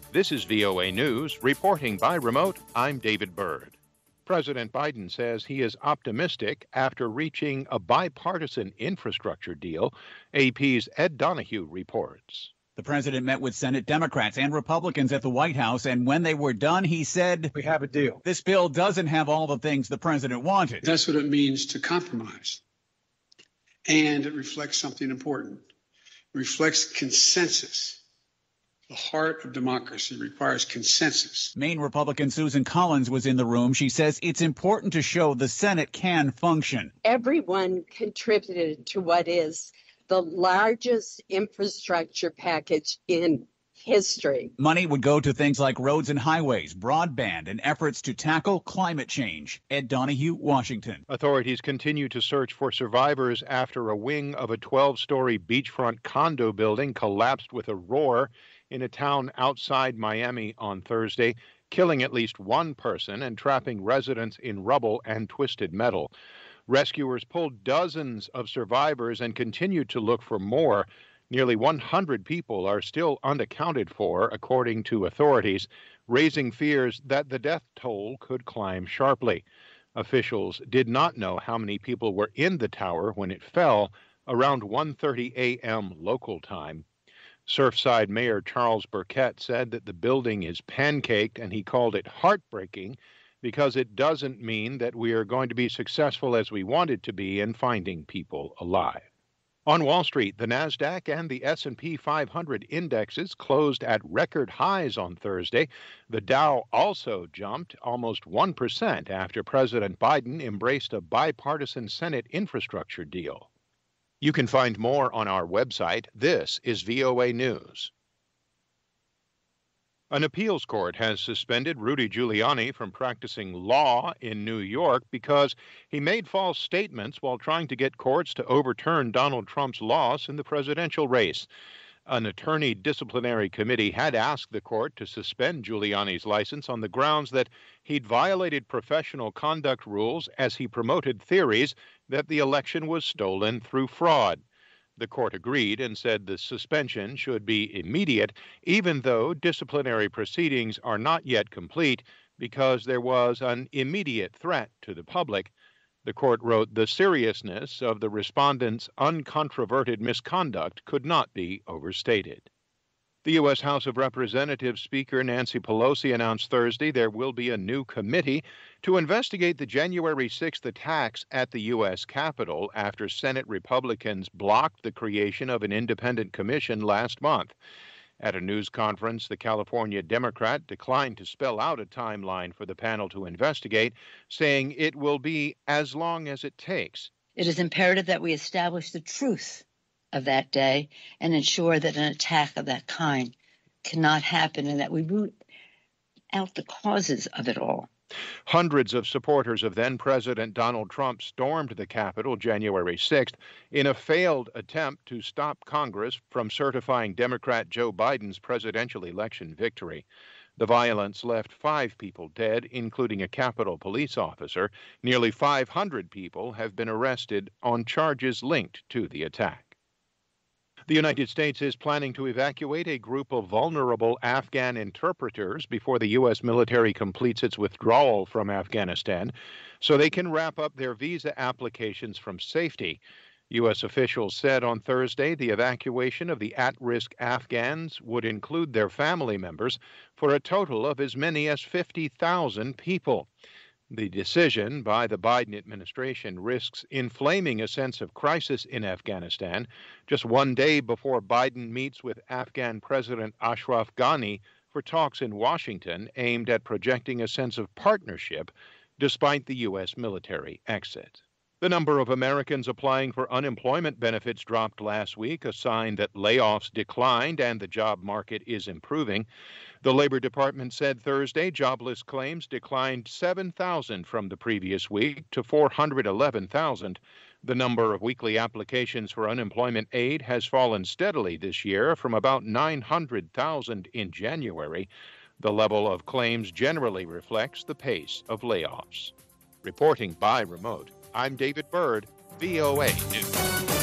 This is VOA News, reporting by remote. I'm David Byrd. President Biden says he is optimistic after reaching a bipartisan infrastructure deal, AP's Ed Donahue reports. The president met with Senate Democrats and Republicans at the White House, and when they were done, he said, "We have a deal. This bill doesn't have all the things the president wanted." That's what it means to compromise. And it reflects something important. It reflects consensus. The heart of democracy requires consensus. Maine Republican Susan Collins was in the room. She says it's important to show the Senate can function. Everyone contributed to what is the largest infrastructure package in history. Money would go to things like roads and highways, broadband, and efforts to tackle climate change. Ed Donahue, Washington. Authorities continue to search for survivors after a wing of a 12-story beachfront condo building collapsed with a roar in a town outside Miami on Thursday, killing at least one person and trapping residents in rubble and twisted metal. Rescuers pulled dozens of survivors and continue to look for more. Nearly 100 people are still unaccounted for, according to authorities, raising fears that the death toll could climb sharply. Officials did not know how many people were in the tower when it fell around 1:30 a.m. local time. Surfside Mayor Charles Burkett said that the building is pancaked, and he called it heartbreaking because it doesn't mean that we are going to be successful as we wanted to be in finding people alive. On Wall Street, the Nasdaq and the S&P 500 indexes closed at record highs on Thursday. The Dow also jumped almost 1% after President Biden embraced a bipartisan Senate infrastructure deal. You can find more on our website. This is VOA News. An appeals court has suspended Rudy Giuliani from practicing law in New York because he made false statements while trying to get courts to overturn Donald Trump's loss in the presidential race. An attorney disciplinary committee had asked the court to suspend Giuliani's license on the grounds that he'd violated professional conduct rules as he promoted theories that the election was stolen through fraud. The court agreed and said the suspension should be immediate, even though disciplinary proceedings are not yet complete because there was an immediate threat to the public. The court wrote the seriousness of the respondent's uncontroverted misconduct could not be overstated. The U.S. House of Representatives Speaker Nancy Pelosi announced Thursday there will be a new committee to investigate the January 6th attacks at the U.S. Capitol after Senate Republicans blocked the creation of an independent commission last month. At a news conference, the California Democrat declined to spell out a timeline for the panel to investigate, saying it will be as long as it takes. It is imperative that we establish the truth of that day and ensure that an attack of that kind cannot happen and that we root out the causes of it all. Hundreds of supporters of then-President Donald Trump stormed the Capitol January 6th in a failed attempt to stop Congress from certifying Democrat Joe Biden's presidential election victory. The violence left 5 people dead, including a Capitol police officer. Nearly 500 people have been arrested on charges linked to the attack. The United States is planning to evacuate a group of vulnerable Afghan interpreters before the U.S. military completes its withdrawal from Afghanistan so they can wrap up their visa applications from safety. U.S. officials said on Thursday the evacuation of the at-risk Afghans would include their family members for a total of as many as 50,000 people. The decision by the Biden administration risks inflaming a sense of crisis in Afghanistan just one day before Biden meets with Afghan President Ashraf Ghani for talks in Washington aimed at projecting a sense of partnership despite the U.S. military exit. The number of Americans applying for unemployment benefits dropped last week, a sign that layoffs declined and the job market is improving. The Labor Department said Thursday jobless claims declined 7,000 from the previous week to 411,000. The number of weekly applications for unemployment aid has fallen steadily this year from about 900,000 in January. The level of claims generally reflects the pace of layoffs. Reporting by remote, I'm David Byrd, VOA News.